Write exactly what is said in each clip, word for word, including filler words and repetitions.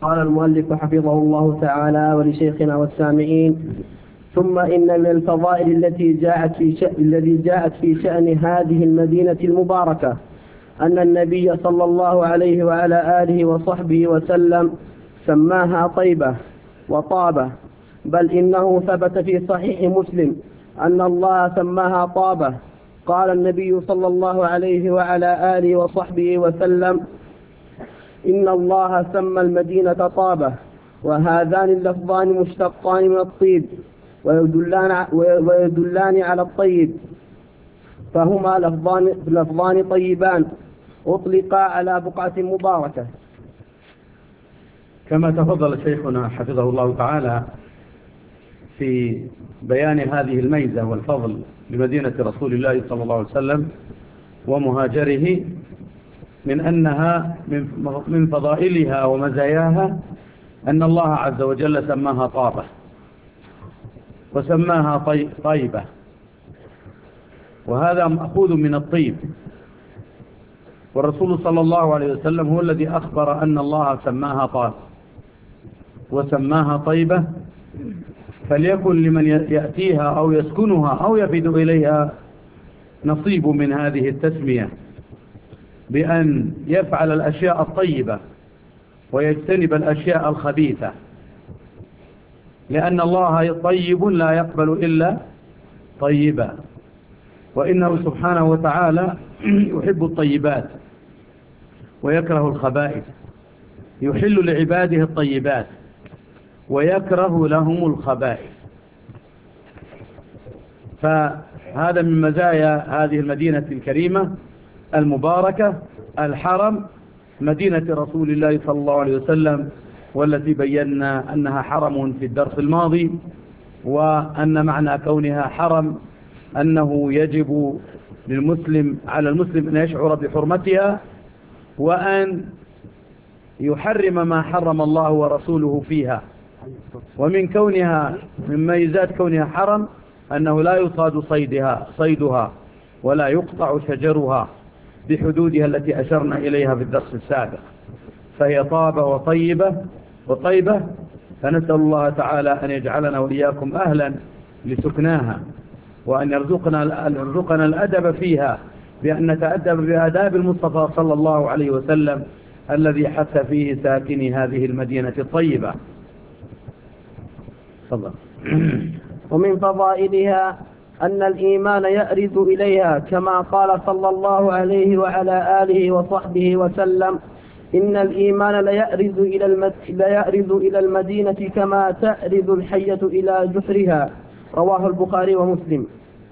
قال المؤلف حفظه الله تعالى ولشيخنا والسامعين: ثم إن من الفضائل التي جاءت في شأن الذي جاءت في شأن هذه المدينة المباركة أن النبي صلى الله عليه وعلى آله وصحبه وسلم سماها طيبة وطابة، بل إنه ثبت في صحيح مسلم أن الله سماها طابة. قال النبي صلى الله عليه وعلى آله وصحبه وسلم: إن الله سمى المدينة طابة. وهذان اللفظان مشتقان من الطيب ويدلان, ويدلان على الطيب، فهما لفظان, لفظان طيبان أطلقا على بقعة مباركة. كما تفضل شيخنا حفظه الله تعالى في بيان هذه الميزة والفضل لمدينة رسول الله صلى الله عليه وسلم ومهاجره، من أنها من فضائلها ومزاياها أن الله عز وجل سماها طابة وسماها طيبة، وهذا مأخوذ من الطيب. والرسول صلى الله عليه وسلم هو الذي أخبر أن الله سماها طابة وسماها طيبة، فليكن لمن يأتيها أو يسكنها أو يفد إليها نصيب من هذه التسمية، بأن يفعل الأشياء الطيبة ويجتنب الأشياء الخبيثة، لأن الله طيب لا يقبل إلا طيبا، وإنه سبحانه وتعالى يحب الطيبات ويكره الخبائث، يحل لعباده الطيبات ويكره لهم الخبائث. فهذا من مزايا هذه المدينة الكريمة المباركة، الحرم، مدينة رسول الله صلى الله عليه وسلم، والتي بينا أنها حرم في الدرس الماضي، وأن معنى كونها حرم أنه يجب للمسلم على المسلم أن يشعر بحرمتها وأن يحرم ما حرم الله ورسوله فيها. ومن كونها من ميزات كونها حرم أنه لا يصاد صيدها صيدها ولا يقطع شجرها بحدودها التي أشرنا إليها في الدرس السابق، فهي طابة وطيبة وطيبة، فنسأل الله تعالى أن يجعلنا وإياكم أهلا لسكناها، وأن يرزقنا, يرزقنا الأدب فيها، بأن نتأدب بآداب المصطفى صلى الله عليه وسلم الذي حث فيه ساكني هذه المدينة الطيبة. تفضل. ومن فضائلها أن الإيمان يأرز إليها، كما قال صلى الله عليه وعلى آله وصحبه وسلم: إن الإيمان ليأرز إلى, المد... ليأرز إلى المدينة كما تأرز الحية إلى جحرها. رواه البخاري ومسلم.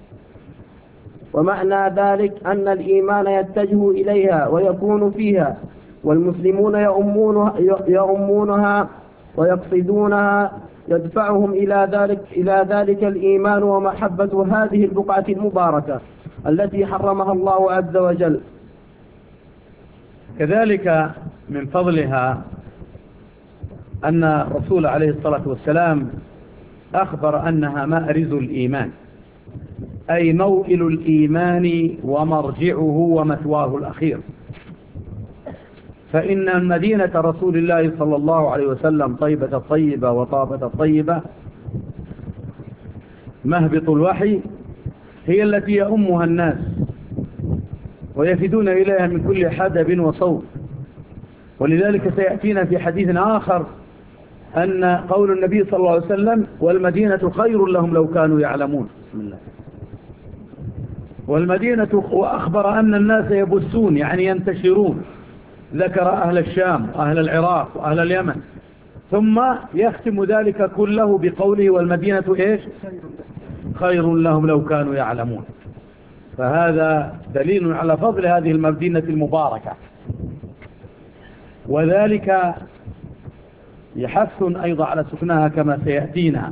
ومعنى ذلك أن الإيمان يتجه إليها ويكون فيها، والمسلمون يؤمونها, يؤمونها ويقصدونها، يدفعهم إلى ذلك, إلى ذلك الإيمان ومحبة هذه البقعة المباركة التي حرمها الله عز وجل. كذلك من فضلها أن الرسول عليه الصلاة والسلام أخبر أنها مأرز الإيمان، أي موئل الإيمان ومرجعه ومثواه الأخير. فإن مدينة رسول الله صلى الله عليه وسلم طيبة الطيبة وطابة الطيبة مهبط الوحي، هي التي يؤمها الناس ويفدون إليها من كل حدب وصوب. ولذلك سيأتينا في حديث آخر أن قول النبي صلى الله عليه وسلم: والمدينة خير لهم لو كانوا يعلمون. بسم الله. والمدينة، وأخبر أن الناس يبثون يعني ينتشرون، ذكر أهل الشام وأهل العراق وأهل اليمن، ثم يختم ذلك كله بقوله: والمدينة إيش؟ خير لهم لو كانوا يعلمون. فهذا دليل على فضل هذه المدينة المباركة، وذلك يحث أيضا على سكنها كما سيأتينا.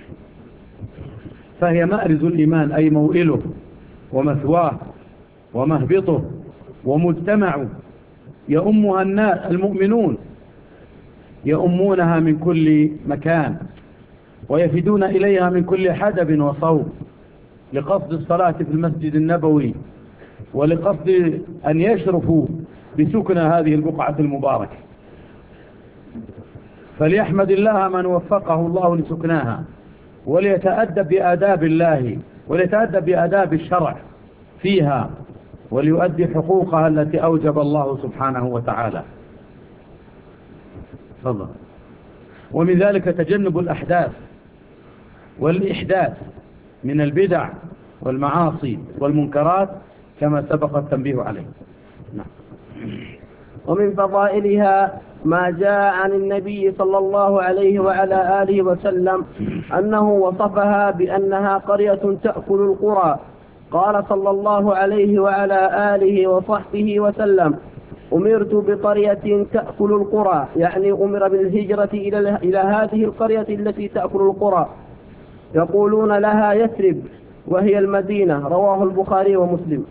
فهي مأرز الإيمان، أي موئله ومثواه ومهبطه ومجتمعه، يؤمها الناس المؤمنون، يؤمونها من كل مكان ويفدون إليها من كل حدب وصوب، لقصد الصلاة في المسجد النبوي ولقصد أن يشرفوا بسكن هذه البقعة المباركة. فليحمد الله من وفقه الله لسكناها، وليتأدب بآداب الله، وليتأدب بآداب الشرع فيها، وليؤدي حقوقها التي أوجب الله سبحانه وتعالى. تفضل. ومن ذلك تجنب الأحداث والإحداث من البدع والمعاصي والمنكرات كما سبق التنبيه عليه. نعم. ومن فضائلها ما جاء عن النبي صلى الله عليه وعلى آله وسلم أنه وصفها بأنها قرية تأكل القرى. قال صلى الله عليه وعلى آله وصحبه وسلم: أمرت بقرية تأكل القرى، يعني أمر بالهجرة إلى إلى هذه القرية التي تأكل القرى، يقولون لها يثرب وهي المدينة. رواه البخاري ومسلم.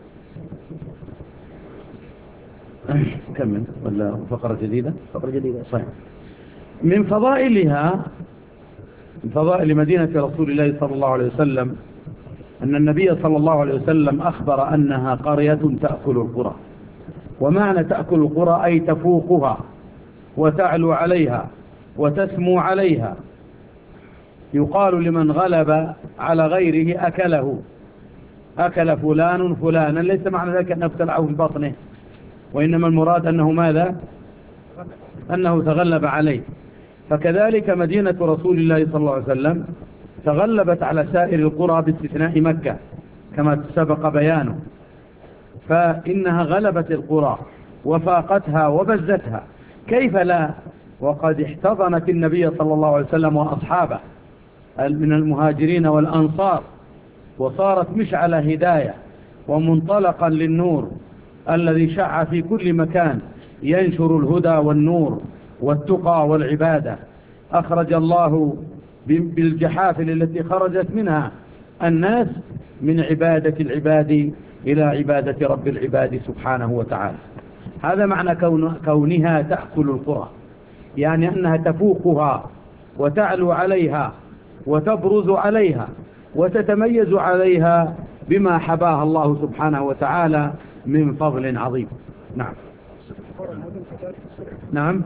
كمل ولا فقرة جديدة؟ فقرة جديدة. صحيح. من فضائلها، من فضائل مدينة رسول الله صلى الله عليه وسلم أن النبي صلى الله عليه وسلم أخبر أنها قرية تأكل القرى. ومعنى تأكل القرى أي تفوقها وتعلو عليها وتسمو عليها. يقال لمن غلب على غيره أكله، أكل فلان فلانا، ليس معنى ذلك أنه ابتلعه في بطنه، وإنما المراد أنه ماذا؟ أنه تغلب عليه. فكذلك مدينة رسول الله صلى الله عليه وسلم تغلبت على سائر القرى باستثناء مكة كما سبق بيانه، فإنها غلبت القرى وفاقتها وبزتها. كيف لا وقد احتضنت النبي صلى الله عليه وسلم وأصحابه من المهاجرين والأنصار، وصارت مشعل هداية ومنطلقا للنور الذي شع في كل مكان ينشر الهدى والنور والتقى والعبادة. أخرج الله بالجحافل التي خرجت منها الناس من عبادة العباد إلى عبادة رب العباد سبحانه وتعالى. هذا معنى كون كونها تأكل القرى، يعني أنها تفوقها وتعلو عليها وتبرز عليها وتتميز عليها بما حباها الله سبحانه وتعالى من فضل عظيم. نعم. نعم.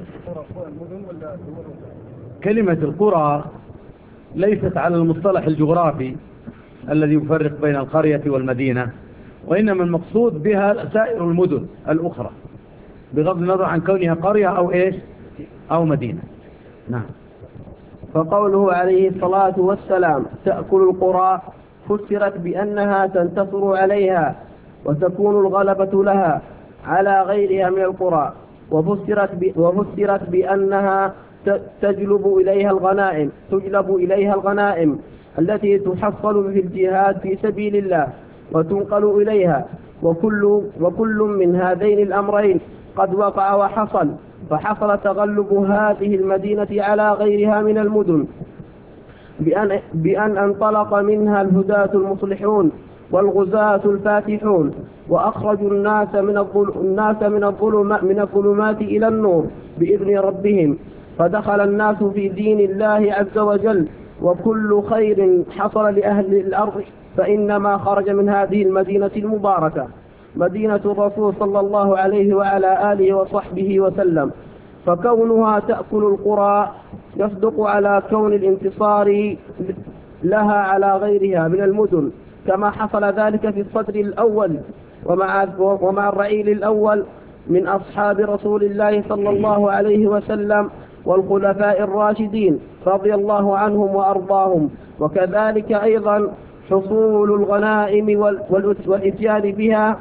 كلمة القرى ليست على المصطلح الجغرافي الذي يفرق بين القرية والمدينة، وإنما المقصود بها سائر المدن الأخرى بغض النظر عن كونها قرية أو إيش أو مدينة. نعم. فقوله عليه الصلاة والسلام تأكل القرى فسرت بأنها تنتصر عليها وتكون الغلبة لها على غيرها من القرى، وفسرت, ب... وفسرت بأنها تجلب إليها الغنائم تجلب إليها الغنائم التي تحصل في الجهاد في سبيل الله وتنقل إليها، وكل, وكل من هذين الأمرين قد وقع وحصل، فحصل تغلب هذه المدينة على غيرها من المدن بأن, بأن انطلق منها الهداة المصلحون والغزاة الفاتحون، وأخرجوا الناس من الظل... الناس من الظلمات من الظلمات إلى النور بإذن ربهم، فدخل الناس في دين الله عز وجل، وكل خير حصل لأهل الأرض فإنما خرج من هذه المدينة المباركة مدينة الرسول صلى الله عليه وعلى آله وصحبه وسلم. فكونها تأكل القرى يصدق على كون الانتصار لها على غيرها من المدن، كما حصل ذلك في الصدر الأول ومع, ومع الرعيل الأول من أصحاب رسول الله صلى الله عليه وسلم والخلفاء الراشدين رضي الله عنهم وأرضاهم. وكذلك أيضا حصول الغنائم والإتيان بها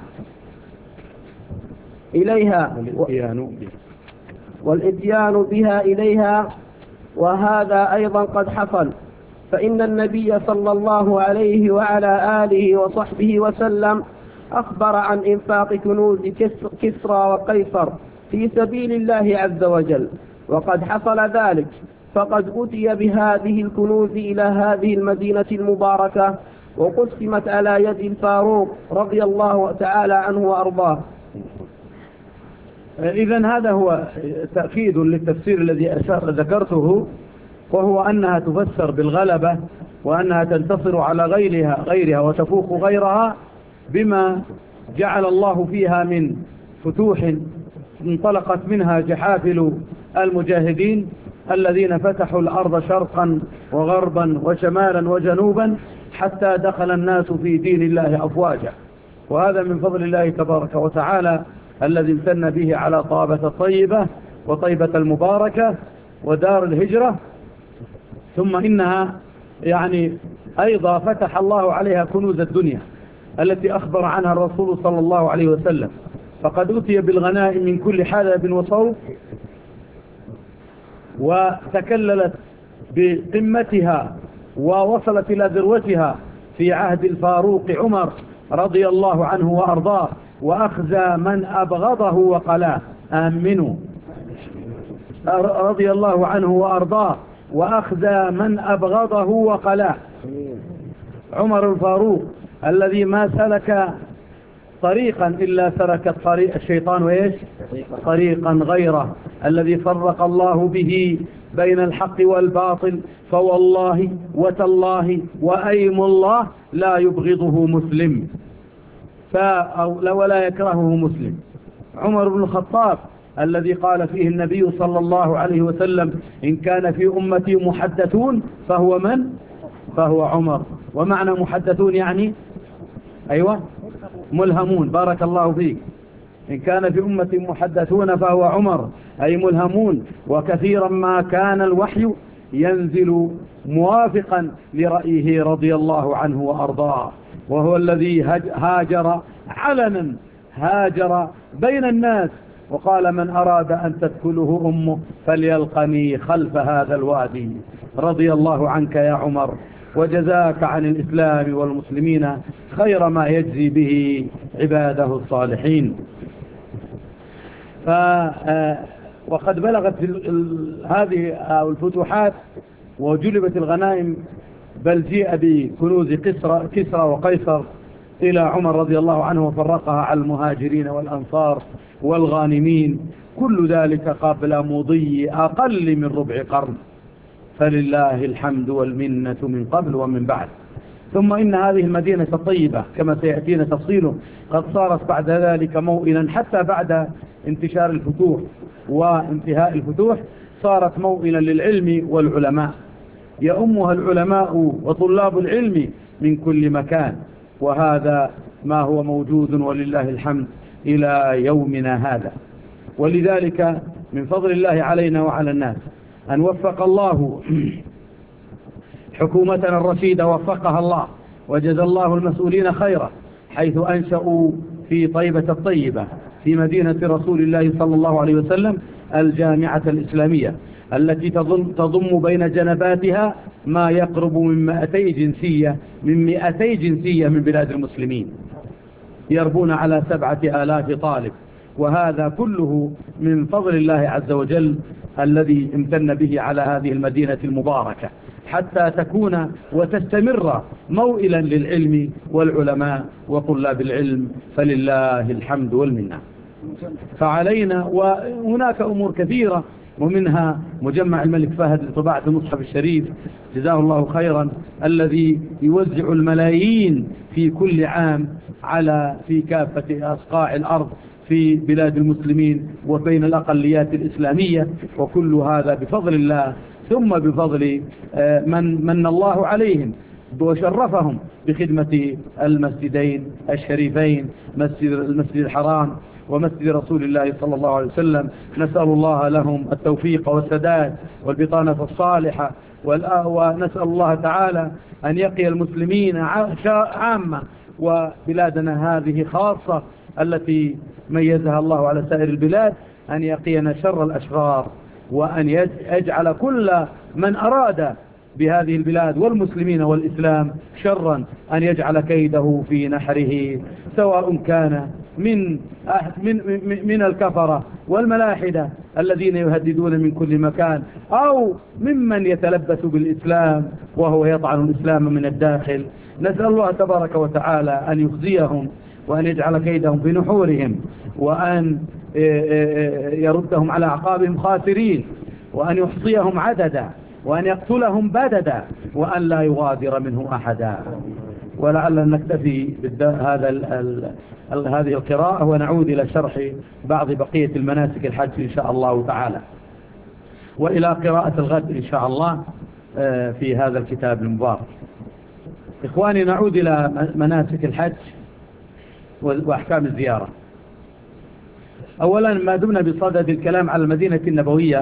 إليها والإتيان بها إليها وهذا أيضا قد حصل، فإن النبي صلى الله عليه وعلى آله وصحبه وسلم أخبر عن إنفاق كنوز كسرى وقيصر في سبيل الله عز وجل، وقد حصل ذلك، فقد أتي بهذه الكنوز إلى هذه المدينة المباركة وقسمت على يد الفاروق رضي الله تعالى عنه وأرضاه. إذن هذا هو تأكيد للتفسير الذي ذكرته، وهو أنها تفسر بالغلبة وأنها تنتصر على غيرها غيرها وتفوق غيرها بما جعل الله فيها من فتوح انطلقت منها جحافل المجاهدين الذين فتحوا الأرض شرقا وغربا وشمالا وجنوبا حتى دخل الناس في دين الله أفواجا. وهذا من فضل الله تبارك وتعالى الذي امتن به على طابة الطيبة وطيبة المباركة ودار الهجرة. ثم إنها يعني أيضا فتح الله عليها كنوز الدنيا التي أخبر عنها الرسول صلى الله عليه وسلم، فقد أتي بالغنائم من كل حلب وصوب، وتكللت بقمتها ووصلت إلى ذروتها في عهد الفاروق عمر رضي الله عنه وأرضاه، وأخزى من أبغضه وقلاه. آمنوا رضي الله عنه وأرضاه وأخزى من أبغضه وقلاه. عمر الفاروق الذي ما سلك طريقا إلا سلك الطريق الشيطان وإيش طريقا غيره، الذي فرق الله به بين الحق والباطل، فوالله وتالله وأيم الله لا يبغضه مسلم ولا يكرهه مسلم. عمر بن الخطاب الذي قال فيه النبي صلى الله عليه وسلم: إن كان في أمتي محدثون فهو من؟ فهو عمر. ومعنى محدثون يعني أيوة ملهمون. بارك الله فيك. إن كان في أمتي محدثون فهو عمر، أي ملهمون. وكثيرا ما كان الوحي ينزل موافقا لرأيه رضي الله عنه وأرضاه، وهو الذي هاجر علنا، هاجر بين الناس وقال: من أراد أن تدخله أمه فليلقني خلف هذا الوادي. رضي الله عنك يا عمر، وجزاك عن الإسلام والمسلمين خير ما يجزي به عباده الصالحين. ف وقد بلغت هذه الفتوحات وجلبت الغنائم، بل جيء بكنوز كسرى, كسرى وقيصر إلى عمر رضي الله عنه وفرقها على المهاجرين والأنصار والغانمين، كل ذلك قبل مضي أقل من ربع قرن، فلله الحمد والمنة من قبل ومن بعد. ثم إن هذه المدينة الطيبة كما سيأتينا تفصيله قد صارت بعد ذلك موئلا، حتى بعد انتشار الفتوح وانتهاء الفتوح صارت موئلا للعلم والعلماء، يأمها العلماء وطلاب العلم من كل مكان، وهذا ما هو موجود ولله الحمد إلى يومنا هذا. ولذلك من فضل الله علينا وعلى الناس أن وفق الله حكومتنا الرشيدة، وفقها الله وجزى الله المسؤولين خيرا، حيث أنشأوا في طيبة الطيبة في مدينة رسول الله صلى الله عليه وسلم الجامعة الإسلامية التي تضم بين جنباتها ما يقرب من مئتي جنسية من مئتي جنسية من بلاد المسلمين، يربون على سبعة آلاف طالب. وهذا كله من فضل الله عز وجل الذي امتن به على هذه المدينة المباركة، حتى تكون وتستمر موئلا للعلم والعلماء وطلاب العلم، فلله الحمد والمنة. فعلينا، وهناك أمور كثيرة، ومنها مجمع الملك فهد لطباعة المصحف الشريف جزاه الله خيرا، الذي يوزع الملايين في كل عام على في كافة أصقاع الأرض في بلاد المسلمين وبين الأقليات الإسلامية، وكل هذا بفضل الله، ثم بفضل من من الله عليهم وشرفهم بخدمة المسجدين الشريفين، مسجد المسجد الحرام ومسجد رسول الله صلى الله عليه وسلم. نسأل الله لهم التوفيق والسداد والبطانة الصالحة، ونسأل الله تعالى أن يقي المسلمين عامة وبلادنا هذه خاصة التي ميزها الله على سائر البلاد، أن يقينا شر الأشرار، وأن يجعل كل من أراد بهذه البلاد والمسلمين والإسلام شرا أن يجعل كيده في نحره، سواء كان من من من الكفرة والملاحدة الذين يهددون من كل مكان، أو ممن يتلبس بالإسلام وهو يطعن الإسلام من الداخل. نسأل الله تبارك وتعالى أن يخزيهم، وأن يجعل كيدهم في نحورهم، وأن يردهم على أعقابهم خاسرين، وأن يحصيهم عددا، وأن يقتلهم بددا، وأن لا يغادر منه أحدا. ولعلنا نكتفي بهذا ال ال ال هذه القراءة ونعود إلى شرح بعض بقية المناسك الحج إن شاء الله تعالى، وإلى قراءة الغد إن شاء الله في هذا الكتاب المبارك. إخواني، نعود إلى مناسك الحج وأحكام الزيارة. أولا، ما دمنا بصدد الكلام على المدينة النبوية،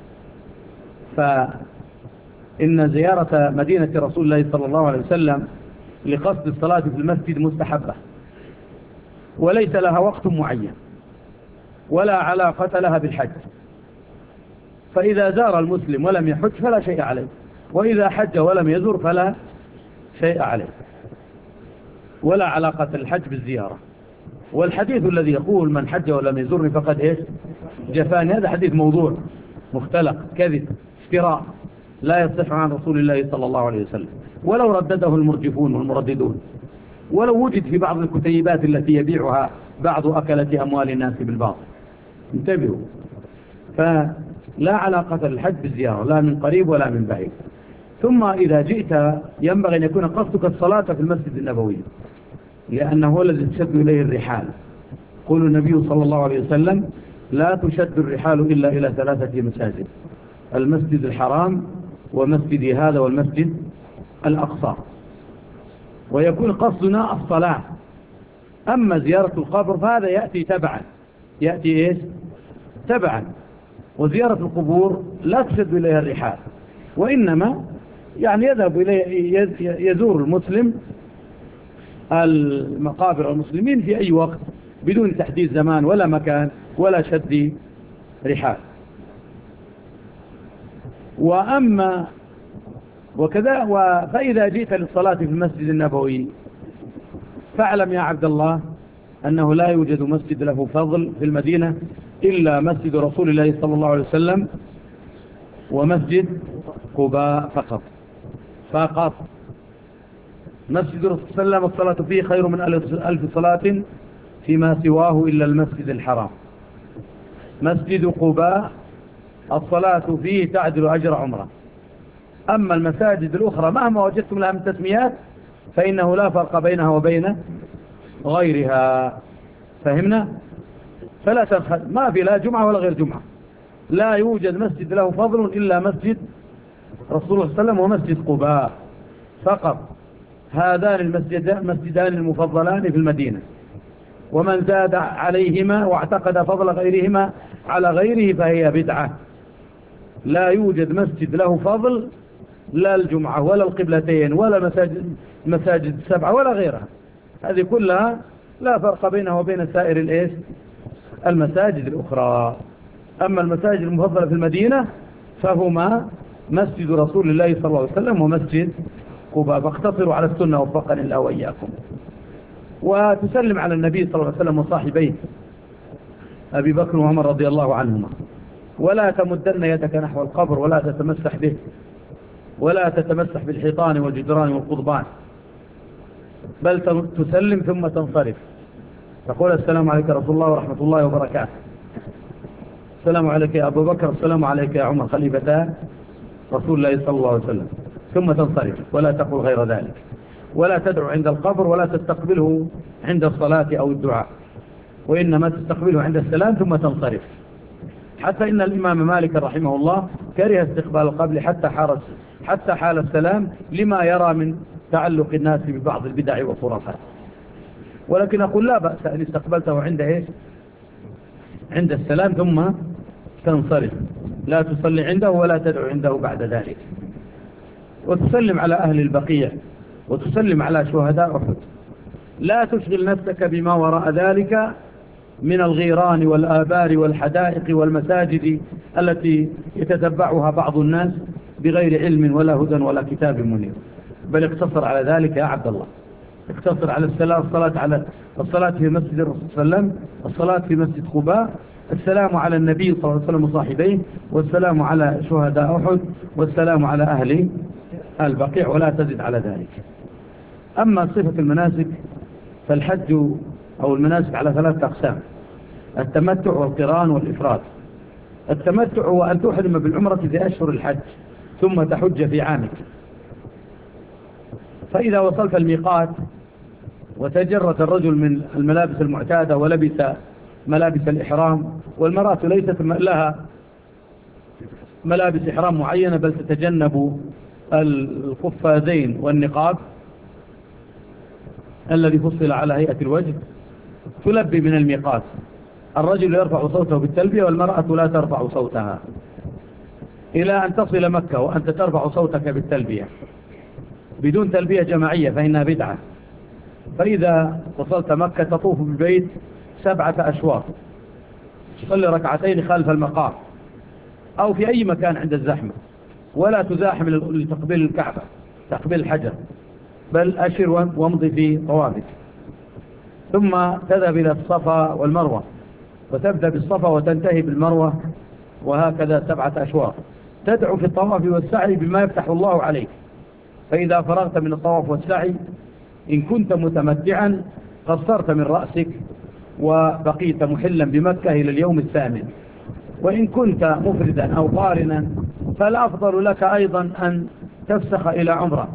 فإن زيارة مدينة رسول الله صلى الله عليه وسلم لقصد الصلاة في المسجد مستحبة، وليس لها وقت معين ولا علاقة لها بالحج. فإذا زار المسلم ولم يحج فلا شيء عليه، وإذا حج ولم يزور فلا شيء عليه، ولا علاقة الحج بالزيارة. والحديث الذي يقول من حج ولم يزورني فقد إيش جفاني، هذا حديث موضوع مختلق كذب افتراء لا يصح عن رسول الله صلى الله عليه وسلم، ولو ردده المرجفون والمرددون، ولو وجد في بعض الكتيبات التي يبيعها بعض أكلة أموال الناس بالباطل. انتبهوا، فلا علاقة للحج بالزيارة لا من قريب ولا من بعيد. ثم إذا جئت ينبغي أن يكون قصدك الصلاة في المسجد النبوي، لأنه هو الذي تشد إليه الرحال. قول النبي صلى الله عليه وسلم لا تشد الرحال إلا إلى ثلاثة مساجد: المسجد الحرام ومسجد هذا والمسجد الأقصى. ويكون قصدنا الصلاة. أما زيارة القبر فهذا يأتي تبعا، يأتي إيش تبعا. وزيارة القبور لا تشد إليها الرحال، وإنما يعني يذهب إليه يزور المسلم المقابر المسلمين في أي وقت بدون تحديد زمان ولا مكان ولا شد رحال. وأما وكذا فإذا جئت للصلاة في المسجد النبوي فاعلم يا عبد الله أنه لا يوجد مسجد له فضل في المدينة إلا مسجد رسول الله صلى الله عليه وسلم ومسجد قباء فقط فقط. مسجد رسول الله صلى الله عليه وسلم الصلاة فيه خير من ألف صلاة فيما سواه إلا المسجد الحرام. مسجد قباء الصلاة فيه تعدل أجر عمره. أما المساجد الأخرى مهما وجدتم لها من تسميات فإنه لا فرق بينها وبين غيرها. فهمنا؟ فلا تنخد، ما في لا جمعة ولا غير جمعة. لا يوجد مسجد له فضل إلا مسجد رسول الله صلى الله عليه وسلم ومسجد قباء فقط. هذان المسجدان المفضلان في المدينة، ومن زاد عليهما واعتقد فضل غيرهما على غيره فهي بدعة. لا يوجد مسجد له فضل لا الجمعة ولا القبلتين ولا مساجد مساجد السبعة ولا غيرها. هذه كلها لا فرق بينها وبين سائر الإيش المساجد الأخرى. أما المساجد المفضلة في المدينة فهما مسجد رسول الله صلى الله عليه وسلم ومسجد قباء. فاقتصروا على السنة وفقني الله وإياكم. وتسلم على النبي صلى الله عليه وسلم وصاحبيه أبي بكر وعمر رضي الله عنهما، ولا تمدن يدك نحو القبر ولا تتمسح به ولا تتمسح بالحيطان والجدران والقضبان، بل تسلم ثم تنصرف. تقول السلام عليك رسول الله ورحمة الله وبركاته، السلام عليك يا أبو بكر، السلام عليك يا عمر خليفتا رسول الله صلى الله عليه وسلم، ثم تنصرف ولا تقول غير ذلك. ولا تدعو عند القبر ولا تستقبله عند الصلاة أو الدعاء، وإنما تستقبله عند السلام ثم تنصرف. حتى إن الإمام مالك رحمه الله كره استقبال القبر حتى حال حتى حال السلام لما يرى من تعلق الناس ببعض البدع والخرافات. ولكن أقول لا بأس أن استقبلته عند إيش عند السلام ثم تنصرف، لا تصلي عنده ولا تدعو عنده بعد ذلك. وتسلم على أهل البقيع وتسلم على شهداء أحد. لا تشغل نفسك بما وراء ذلك من الغيران والآبار والحدائق والمساجد التي يتتبعها بعض الناس بغير علم ولا هدى ولا كتاب منير. بل اقتصر على ذلك يا عبد الله، اقتصر على الصلاة الصلاة على الصلاة في مسجد الرسول صلى الله عليه وسلم، الصلاة في مسجد قباء، السلام على النبي صلى الله عليه وسلم وصاحبيه، والسلام على شهداء أحد، والسلام على أهل البقيع، ولا تزد على ذلك. أما صفة المناسك فالحج أو المناسك على ثلاثة أقسام: التمتع والقران والإفراد. التمتع هو أن تحرم بالعمرة في أشهر الحج ثم تحج في عامك. فإذا وصلت الميقات وتجرد الرجل من الملابس المعتادة ولبس ملابس الإحرام، والمرأة ليست لها ملابس إحرام معينة بل تتجنب القفازين والنقاب الذي فصل على هيئة الوجه، تلبي من الميقات. الرجل يرفع صوته بالتلبية والمرأة لا ترفع صوتها إلى أن تصل مكة وأنت ترفع صوتك بالتلبية بدون تلبية جماعية فإنها بدعة. فإذا وصلت مكة تطوف بالبيت سبعة أشواط، تصلي ركعتين خلف المقام أو في أي مكان عند الزحمة، ولا تزاحم لتقبيل الكعبة تقبيل الحجر، بل أشر وامضي في طوافك. ثم تذهب إلى الصفا والمروة وتبدأ بالصفا وتنتهي بالمروة، وهكذا سبعة أشواط. تدعو في الطواف والسعي بما يفتح الله عليك. فإذا فرغت من الطواف والسعي إن كنت متمتعا قصرت من رأسك وبقيت محلا بمكة إلى اليوم الثامن، وإن كنت مفردا أو قارنا فالأفضل لك أيضا أن تفسخ إلى عمرة.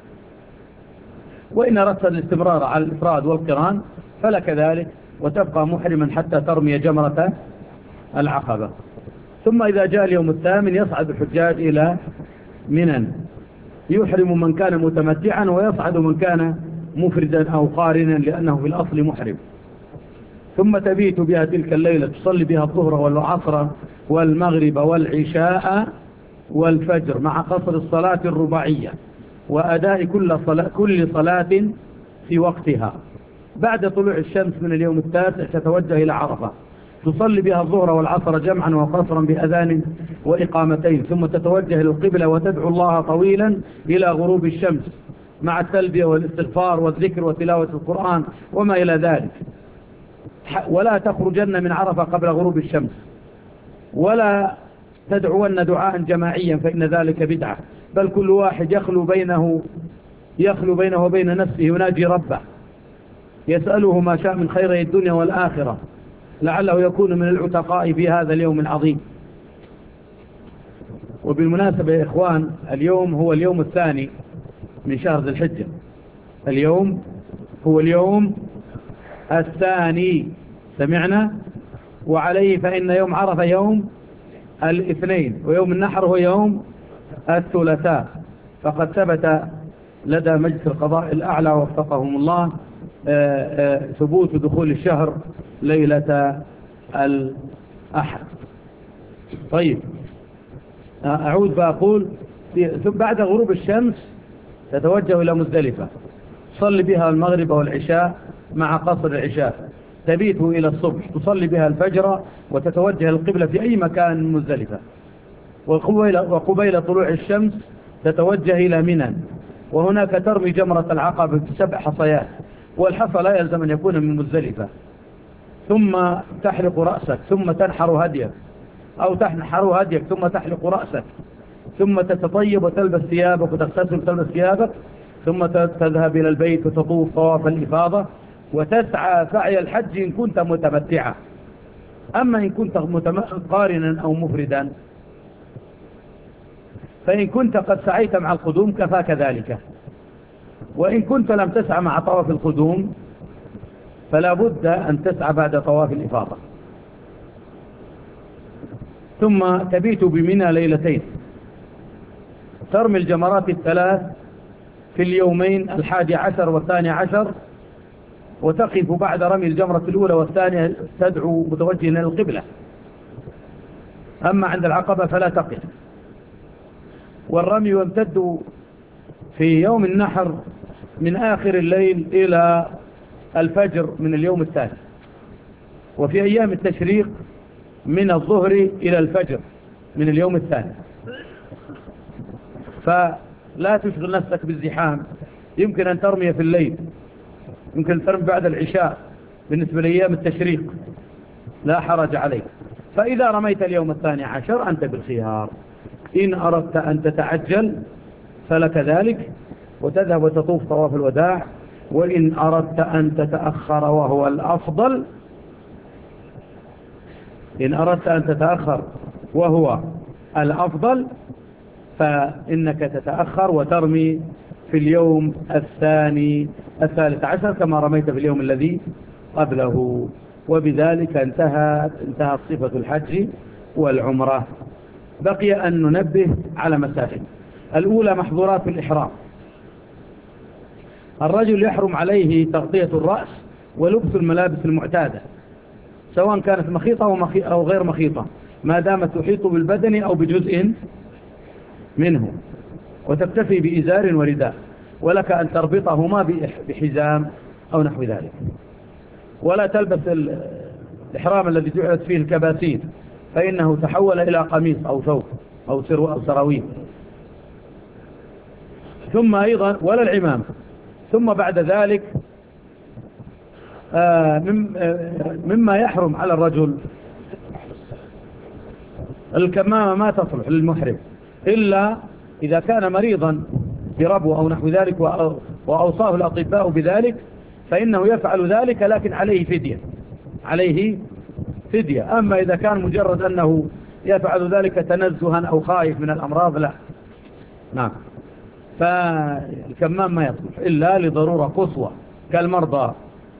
وإن أردت الاستمرار على الإفراد والقران فلك ذلك، وتبقى محرما حتى ترمي جمرة العقبة. ثم إذا جاء اليوم الثامن يصعد الحجاج إلى منى، يحرم من كان متمتعا ويصعد من كان مفردا أو قارنا لأنه في الأصل محرم. ثم تبيت بها تلك الليلة، تصلي بها الظهر والعصر والمغرب والعشاء والفجر مع قصر الصلاة الرباعية وأداء كل صلاة, كل صلاة في وقتها. بعد طلوع الشمس من اليوم التاسع تتوجه إلى عرفة، تصلي بها الظهر والعصر جمعا وقصرا بأذان وإقامتين، ثم تتوجه إلى القبلة وتدعو الله طويلا إلى غروب الشمس مع التلبية والاستغفار والذكر وتلاوة القرآن وما إلى ذلك. ولا تخرجن من عرفة قبل غروب الشمس، ولا تدعون دعاء جماعيا فإن ذلك بدعة، بل كل واحد يخلو بينه يخلو بينه وبين نفسه يناجي ربه يسأله ما شاء من خير الدنيا والآخرة لعله يكون من العتقاء في هذا اليوم العظيم. وبالمناسبة يا إخوان، اليوم هو اليوم الثاني من شهر ذي الحجة، اليوم هو اليوم الثاني، سمعنا؟ وعليه فإن يوم عرفة يوم الاثنين، ويوم النحر هو يوم الثلاثاء. فقد ثبت لدى مجلس القضاء الأعلى وفقهم الله ثبوت دخول الشهر ليلة الأحد. طيب أعود بأقول بعد غروب الشمس تتوجه إلى مزدلفة، تصلي بها المغرب والعشاء مع قصر العشاء، تبيت إلى الصبح، تصلي بها الفجر وتتوجه القبلة في أي مكان من مزدلفة، وقبيل, وقبيل طلوع الشمس تتوجه إلى منى، وهناك ترمي جمرة العقبة بسبع حصيات، والحصى لا يلزم أن يكون من مزدلفة. ثم تحلق رأسك ثم تنحر هديك، أو تنحر هديك ثم تحلق رأسك، ثم تتطيب وتلبس ثيابك وتغتسل وتلبس ثيابك، ثم تذهب إلى البيت وتطوف طواف الإفاضة وتسعى سعي الحج إن كنت متمتعا. أما إن كنت قارنا أو مفردا فإن كنت قد سعيت مع القدوم كفاك ذلك، وإن كنت لم تسعى مع طواف القدوم فلا بد أن تسعى بعد طواف الإفاضة. ثم تبيت بمنى ليلتين، ترمي الجمرات الثلاث في اليومين الحادي عشر والثاني عشر، وتقف بعد رمي الجمرة الأولى والثانية تدعو متوجها إلى القبلة. أما عند العقبة فلا تقف. والرمي يمتد في يوم النحر من آخر الليل إلى الفجر من اليوم الثاني، وفي أيام التشريق من الظهر إلى الفجر من اليوم الثاني. فلا تشغل نفسك بالزحام، يمكن أن ترمي في الليل، يمكن أن ترمي بعد العشاء بالنسبة لأيام التشريق، لا حرج عليك. فإذا رميت اليوم الثاني عشر أنت بالخيار، إن أردت أن تتعجل فلك ذلك وتذهب وتطوف طواف الوداع، وإن أردت أن تتأخر وهو الأفضل إن أردت أن تتأخر وهو الأفضل فإنك تتأخر وترمي في اليوم الثاني الثالث عشر كما رميت في اليوم الذي قبله. وبذلك انتهت انتهت صفة الحج والعمرة. بقي أن ننبه على مسائل. الأولى محظورات الإحرام. الرجل يحرم عليه تغطية الرأس ولبس الملابس المعتادة سواء كانت مخيطة أو غير مخيطة ما دامت تحيط بالبدن أو بجزء منه، وتكتفي بإزار ورداء، ولك أن تربطهما بحزام أو نحو ذلك. ولا تلبس الإحرام الذي جعلت فيه الكباسين فإنه تحول إلى قميص أو ثوب أو سراويل. ثم أيضا ولا العمامة. ثم بعد ذلك مما يحرم على الرجل الكمامة ما تصلح للمحرم إلا إذا كان مريضا بربو أو نحو ذلك وأوصاه الأطباء بذلك فإنه يفعل ذلك، لكن عليه فدية عليه فدية. أما إذا كان مجرد أنه يفعل ذلك تنزها أو خائف من الأمراض لا. نعم. فالكمام ما يصلح إلا لضرورة قصوى كالمرضى.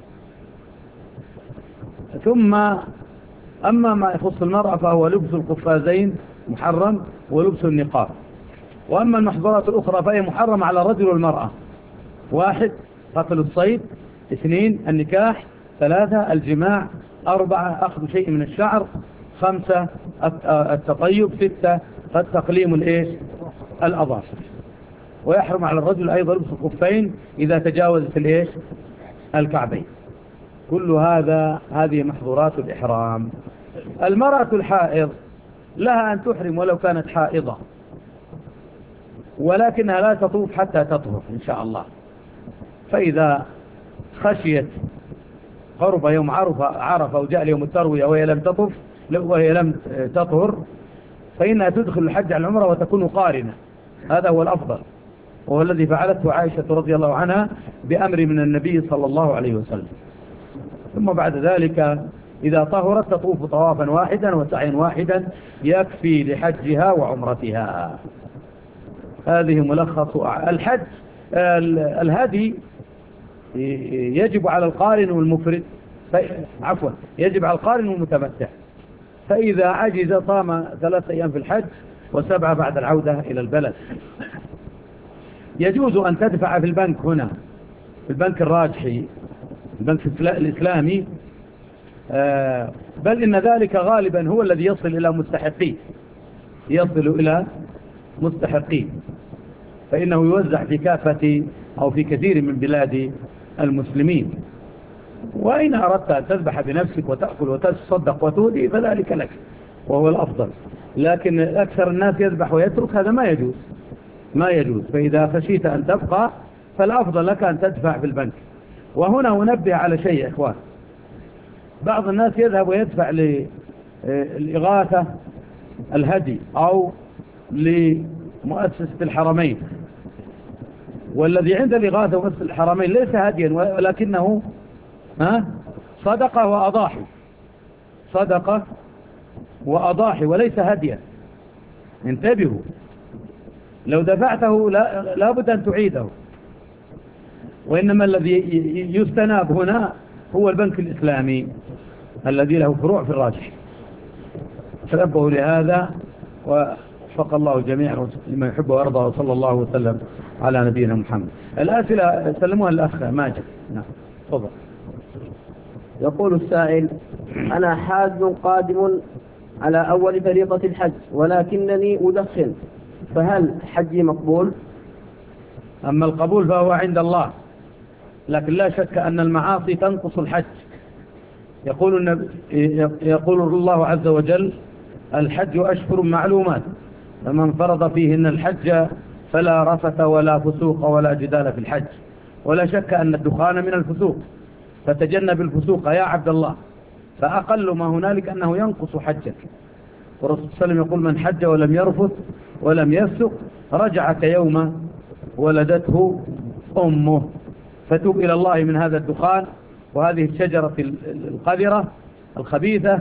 ثم أما ما يخص المرأة فهو لبس القفازين محرم ولبس النقاب. وأما المحظورات الأخرى فهي محرم على الرجل والمرأة: واحد قتل الصيد، اثنين النكاح، ثلاثة الجماع، أربعة أخذ شيء من الشعر، خمسة التطيب، ستة تقليم الإيش الأظافر. ويحرم على الرجل أيضا لبس الخفين إذا تجاوزت الإيش الكعبين. كل هذا هذه محظورات الإحرام. المرأة الحائض لها أن تحرم ولو كانت حائضة، ولكنها لا تطوف حتى تطهر إن شاء الله. فإذا خشيت قرب يوم عرفة عرفة وجاء يوم التروية وهي لم تطف وهي لم تطهر فإنها تدخل الحج على العمرة وتكون قارنة. هذا هو الأفضل، وهو الذي فعلته عائشة رضي الله عنها بأمر من النبي صلى الله عليه وسلم. ثم بعد ذلك إذا طهرت تطوف طوافا واحدا وسعيا واحدا يكفي لحجها وعمرتها. هذه ملخص الحج. الهدي يجب على القارن والمفرد، عفوا يجب على القارن والمتمتع. فإذا عجز صام ثلاثة أيام في الحج وسبعة بعد العودة إلى البلد. يجوز أن تدفع في البنك هنا، في البنك الراجحي، البنك الإسلامي، بل إن ذلك غالبا هو الذي يصل إلى مستحقين يصل إلى مستحقين فإنه يوزع في كافة أو في كثير من بلاد المسلمين. وإن أردت أن تذبح بنفسك وتأكل وتصدق وتودي فذلك لك وهو الأفضل، لكن أكثر الناس يذبح ويترك، هذا ما يجوز ما يجوز. فإذا خشيت أن تبقى فالأفضل لك أن تدفع في البنك. وهنا أنبه على شيء يا إخوان: بعض الناس يذهب ويدفع للإغاثة الهدي أو لمؤسسة الحرمين، والذي عند الإغاثة ومؤسسة الحرمين ليس هديا ولكنه ها صدقة وأضاحي صدقة وأضاحي وليس هديا. انتبهوا، لو دفعته لا, لا بد أن تعيده. وإنما الذي يستناب هنا هو البنك الإسلامي الذي له فروع في الراجح. تنبهوا لهذا ووفق الله الجميع لما يحب ويرضى، وصلى الله وسلم على نبينا محمد. الأسئلة سلموها الأخ ماجد. نعم تفضل. يقول السائل: أنا حاج قادم على أول فريضة الحج ولكنني أدخن، فهل حجي مقبول؟ أما القبول فهو عند الله، لكن لا شك أن المعاصي تنقص الحج. يقول النبي يقول الله عز وجل: الحج أشهر معلومات فمن فرض فيهن الحج فلا رفث ولا فسوق ولا جدال في الحج. ولا شك أن الدخان من الفسوق، فتجنب الفسوق يا عبد الله، فأقل ما هنالك أنه ينقص حجك. والرسول صلى الله عليه وسلم يقول: من حج ولم يرفث ولم يفسق رجع كيوم ولدته أمه. فتوب إلى الله من هذا الدخان وهذه الشجرة القذرة الخبيثة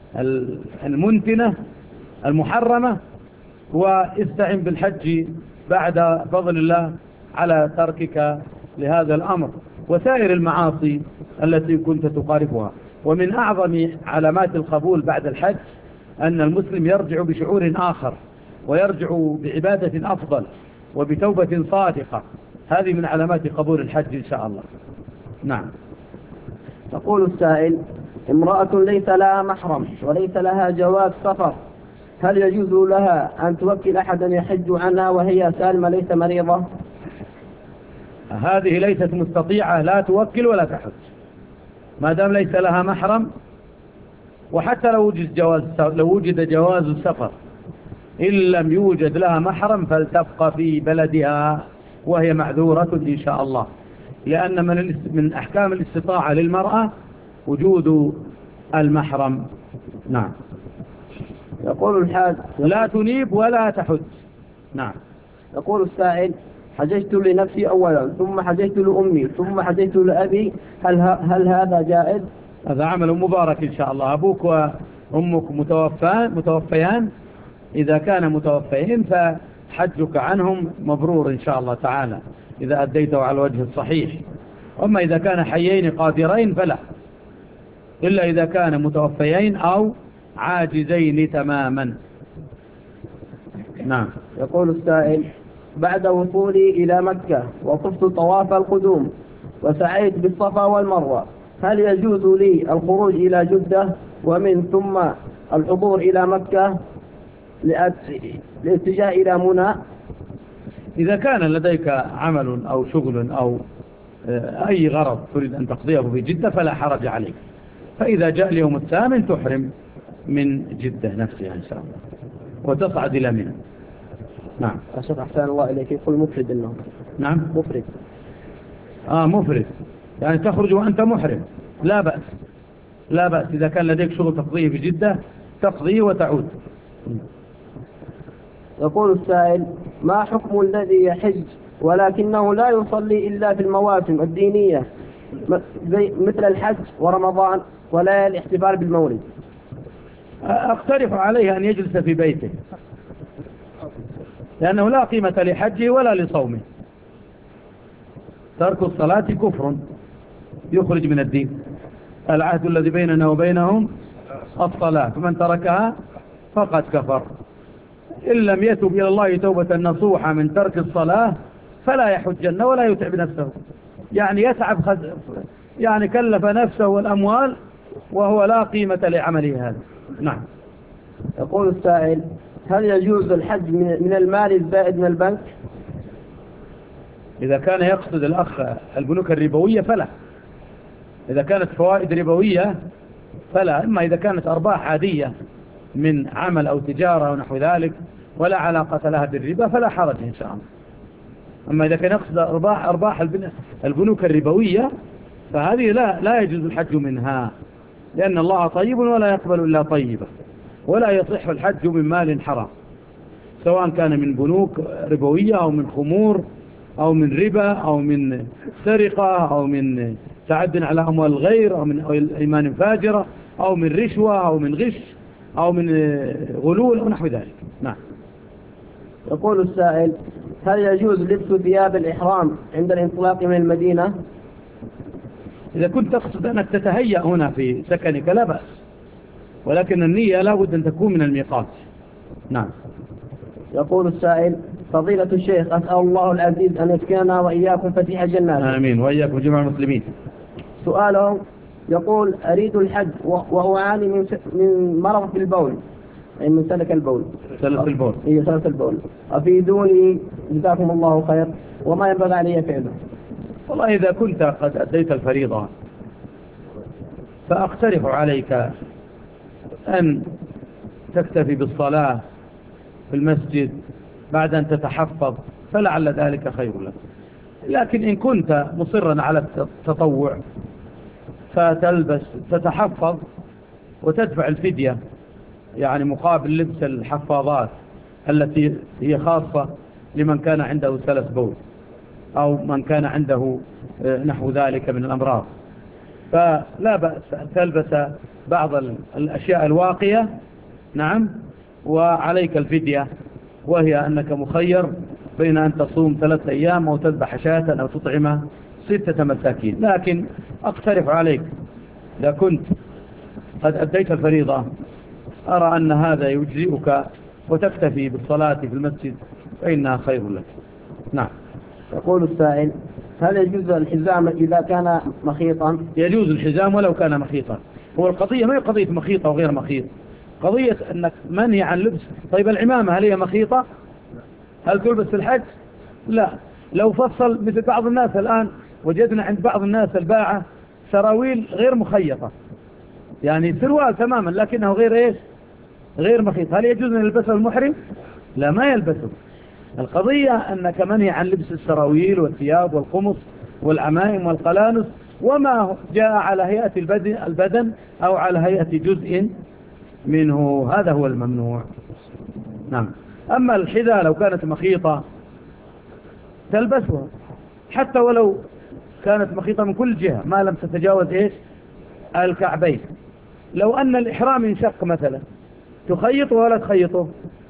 المنتنة المحرمة، واستعن بالحج بعد فضل الله على تركك لهذا الأمر. وسائر المعاصي التي كنت تقارفها. ومن أعظم علامات القبول بعد الحج أن المسلم يرجع بشعور آخر، ويرجع بعبادة أفضل وبتوبة صادقة. هذه من علامات قبول الحج إن شاء الله. نعم. يقول السائل: امرأة ليس لها محرم وليس لها جواز سفر، هل يجوز لها أن توكل أحدا يحج عنها وهي سالمة ليس مريضة؟ هذه ليست مستطيعة، لا توكل ولا تحج ما دام ليس لها محرم. وحتى لو وجد جواز لو وجد جواز السفر إن لم يوجد لها محرم فلتبقى في بلدها وهي معذورة إن شاء الله، لأن من من أحكام الاستطاعة للمرأة وجود المحرم. نعم. يقول الحاج: لا تنيب ولا تحج. نعم. يقول السائل: حججت لنفسي أولا ثم حججت لأمي ثم حججت لأبي، هل, هل هذا جائز؟ هذا عمل مبارك إن شاء الله. أبوك وأمك متوفان متوفيان، إذا كان متوفيين فحجك عنهم مبرور إن شاء الله تعالى إذا أديته على الوجه الصحيح. أما إذا كان حيين قادرين فلا، إلا إذا كان متوفيين أو عاجزين تماما. نعم. يقول السائل: بعد وصولي إلى مكة وطفت طواف القدوم وسعيت بالصفا والمروة، هل يجوز لي الخروج إلى جدة ومن ثم الحضور إلى مكة للاتجاه إلى منى؟ إذا كان لديك عمل أو شغل أو أي غرض تريد أن تقضيه في جدة فلا حرج عليك، فإذا جاء اليوم الثامن تحرم من جدة نفسها إن شاء الله وتصعد إلى منى. نعم. أشهد أحسن الله إليك. يقول مفرد إنه. نعم. مفرد. آه مفرد يعني تخرج وأنت محرم، لا بأس لا بأس. إذا كان لديك شغل تقضيه في جدة تقضيه وتعود. يقول السائل: ما حكم الذي يحج ولكنه لا يصلي إلا في المواسم الدينية مثل الحج ورمضان ولا الاحتفال بالمولد؟ أقترح عليه أن يجلس في بيته، لأنه لا قيمة لحجه ولا لصومه. ترك الصلاة كفر يخرج من الدين. العهد الذي بيننا وبينهم الصلاة، فمن تركها فقد كفر. إن لم يتب إلى الله توبة نصوحة من ترك الصلاة فلا يحجن ولا يتعب نفسه، يعني يتعب خز... يعني كلف نفسه والأموال وهو لا قيمة لعمله هذا. نعم. يقول السائل: هل يجوز الحج من المال الزائد من البنك؟ إذا كان يقصد الأخ البنوك الربوية فلا. إذا كانت فوائد ربوية فلا. إما إذا كانت أرباح عادية من عمل أو تجارة أو نحو ذلك ولا علاقة لها بالربا فلا حرج إن شاء الله. أما إذا كان يقصد أرباح, أرباح البنوك الربوية فهذه لا, لا يجوز الحج منها، لأن الله طيب ولا يقبل إلا طيبا، ولا يصح الحج من مال حرام، سواء كان من بنوك ربوية أو من خمور أو من ربا أو من سرقة أو من تعد على أموال الغير أو من إيمان فاجرة أو من رشوة أو من غش أو من غلول أو نحو ذلك. نعم. يقول السائل: هل يجوز لبس ثياب الإحرام عند الانطلاق من المدينة؟ إذا كنت تقصد أنك تتهيأ هنا في سكنك لا بأس، ولكن النية لا بد أن تكون من الميقات. نعم. يقول السائل: فضيلة الشيخ، أسأل الله العزيز أن يسكننا وإياكم فتيح جنات. آمين، وإياكم جميع المسلمين. سؤاله يقول: أريد الحج وأعاني من من مرض في البول، أي من سلك البول. سلس البول. إيه سلس البول. أفيدوني جزاكم الله خير، وما ينبغي علي فعله؟ والله إذا كنت قد أديت الفريضة فأقترح عليك أن تكتفي بالصلاة في المسجد بعد أن تتحفظ، فلعل ذلك خير لك. لكن إن كنت مصرا على التطوع فتلبس تتحفظ وتدفع الفدية، يعني مقابل لبس الحفاظات التي هي خاصة لمن كان عنده سلس بول أو من كان عنده نحو ذلك من الأمراض، فلا بأس أن تلبس بعض الأشياء الواقية. نعم. وعليك الفدية، وهي أنك مخير بين أن تصوم ثلاثة أيام أو تذبح شاة أو تطعم ستة مساكين. لكن أقترح عليك إذا كنت قد أديت الفريضة أرى أن هذا يجزئك وتكتفي بالصلاة في المسجد فإنها خير لك. نعم. يقول السائل: هل يجوز الحزام إذا كان مخيطا؟ يجوز الحزام ولو كان مخيطا. هو القضية ما هي قضية مخيطة وغير مخيط، قضية أنك منهي عن لبس. طيب العمامة هل هي مخيطة؟ هل تلبس في الحج؟ لا. لو فصل مثل بعض الناس الآن وجدنا عند بعض الناس الباعة سراويل غير مخيطة، يعني سروال تماما لكنه غير إيش؟ غير مخيط. هل يجوز أن يلبسه المحرم؟ لا، ما يلبسه. القضية أنك منهي عن لبس السراويل والثياب والقمص والعمائم والقلانس وما جاء على هيئة البدن, البدن أو على هيئة جزء منه، هذا هو الممنوع. نعم. أما الحذاء لو كانت مخيطة تلبسها حتى ولو كانت مخيطة من كل جهة ما لم تتجاوز إيش؟ الكعبين. لو أن الإحرام ينشق مثلا تخيطه ولا تخيطه؟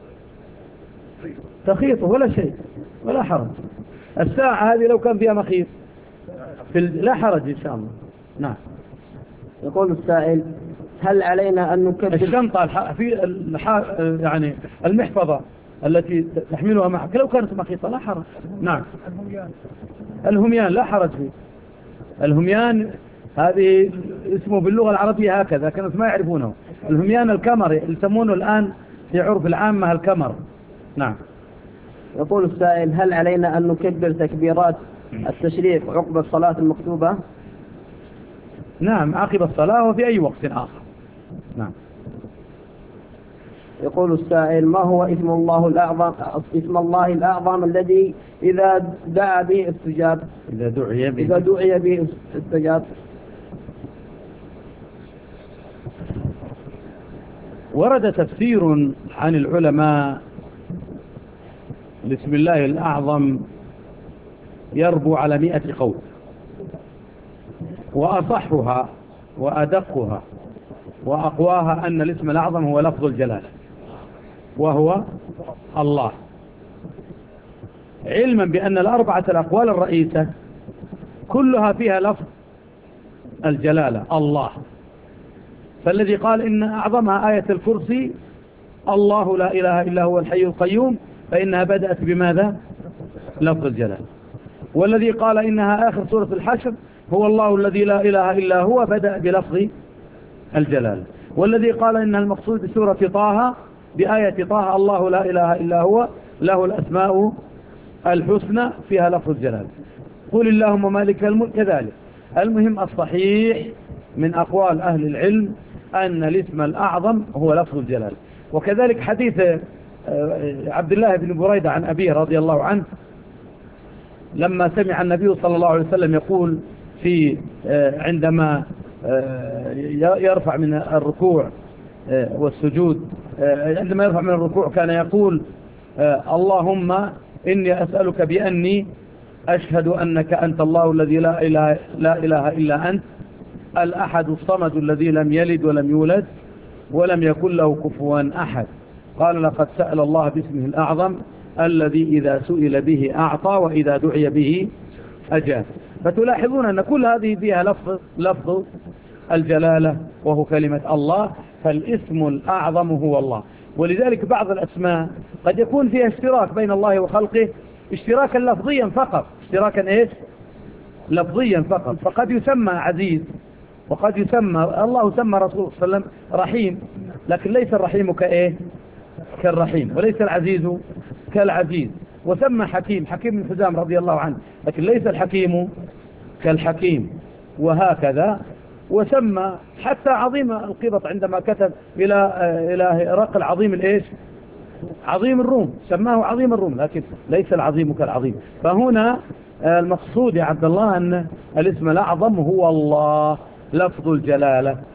تخيطه ولا شيء ولا حرج. الساعة هذه لو كان فيها مخيط في لا حرج إن شاء الله. نعم. يقول السائل: هل علينا أن نكبر الشنطة الح... في الح... يعني المحفظة التي تحملها معك لو كانت مخيطة لا حرج. نعم. الهميان لا حرج فيه. الهميان هذه اسمه باللغة العربية هكذا، كانت ما يعرفونه. الهميان الكمر يسمونه الآن في عرف العامة الكمر. نعم. يقول السائل: هل علينا أن نكبر تكبيرات التشريف عقب الصلاة المكتوبة؟ نعم، عقب الصلاة وفي أي وقت آخر. نعم. يقول السائل: ما هو اسم الله الأعظم اسم الله الأعظم الذي إذا دعا به استجاب؟ إذا دعي به إذا دعي به استجاب. ورد تفسير عن العلماء لاسم الله الأعظم يربو على مئة قول، وأصحها وأدقها وأقواها أن الاسم الأعظم هو لفظ الجلالة وهو الله، علما بأن الأربعة الأقوال الرئيسة كلها فيها لفظ الجلالة الله. فالذي قال إن أعظمها آية الكرسي الله لا إله إلا هو الحي القيوم فإنها بدأت بماذا؟ لفظ الجلالة. والذي قال إنها آخر سورة الحشر هو الله الذي لا إله إلا هو بدأ بلفظ الجلالة. والذي قال إن المقصود بسورة طه بآية طه الله لا إله إلا هو له الأسماء الحسنى فيها لفظ الجلالة. قل اللهم مالك الملك كذلك. المهم الصحيح من أقوال أهل العلم أن الاسم الأعظم هو لفظ الجلالة. وكذلك حديث عبد الله بن بريدة عن أبيه رضي الله عنه لما سمع النبي صلى الله عليه وسلم يقول في عندما يرفع من الركوع والسجود، عندما يرفع من الركوع كان يقول اللهم إني أسألك بأني أشهد أنك أنت الله الذي لا إله, لا إله إلا أنت الأحد الصمد الذي لم يلد ولم يولد ولم يكن له كفوا أحد. قال لقد سأل الله باسمه الأعظم الذي إذا سئل به أعطى وإذا دعي به أجاب. فتلاحظون أن كل هذه فيها لفظ, لفظ الجلالة وهو كلمة الله، فالاسم الأعظم هو الله. ولذلك بعض الأسماء قد يكون فيها اشتراك بين الله وخلقه اشتراكا لفظيا فقط، اشتراكا إيش؟ لفظيا فقط. فقد يسمى عزيز وقد يسمى الله سمى رسول صلى الله عليه وسلم رحيم، لكن ليس الرحيم كإيه؟ كالرحيم، وليس العزيز كالعزيز. وسمى حكيم حكيم بن حزام رضي الله عنه، لكن ليس الحكيم كالحكيم، وهكذا. وسمى حتى عظيم القبط عندما كتب إلى إلى هرقل عظيم الإيش؟ عظيم الروم، سماه عظيم الروم، لكن ليس العظيم كالعظيم. فهنا المقصود يا عبد الله أن الاسم الأعظم هو الله لفظ الجلالة.